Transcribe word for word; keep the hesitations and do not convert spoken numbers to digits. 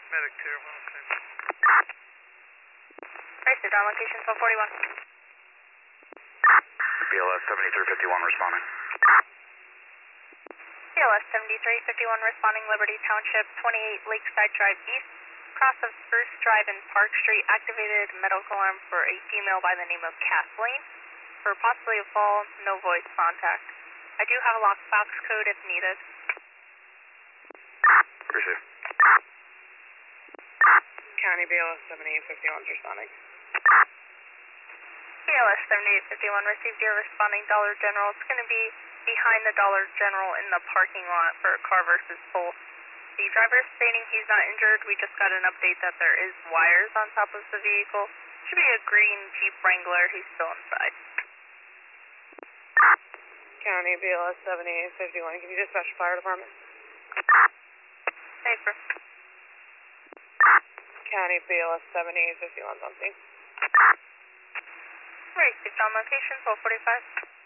Medic tier one, okay. Raced on location twelve forty-one. B L S seventy-three fifty-one responding. B L S seventy-three fifty-one responding, Liberty Township, twenty-eight Lakeside Drive East, cross of Spruce Drive and Park Street, activated medical alarm for a female by the name of Kathleen. For possibly a fall, no voice contact. I do have a lockbox code if needed. Appreciate it. County B L S seventy-eight fifty-one responding. B L S seventy-eight fifty-one received your responding Dollar General. It's going to be behind the Dollar General in the parking lot for a car versus Pulse. The driver is stating he's not injured. We just got an update that there is wires on top of the vehicle. Should be a green Jeep Wrangler. He's still inside. County B L S seventy-eight fifty-one. Can you dispatch the fire department? Safer. County B L S seventy-eight fifty-one something. Raced on location twelve forty-five.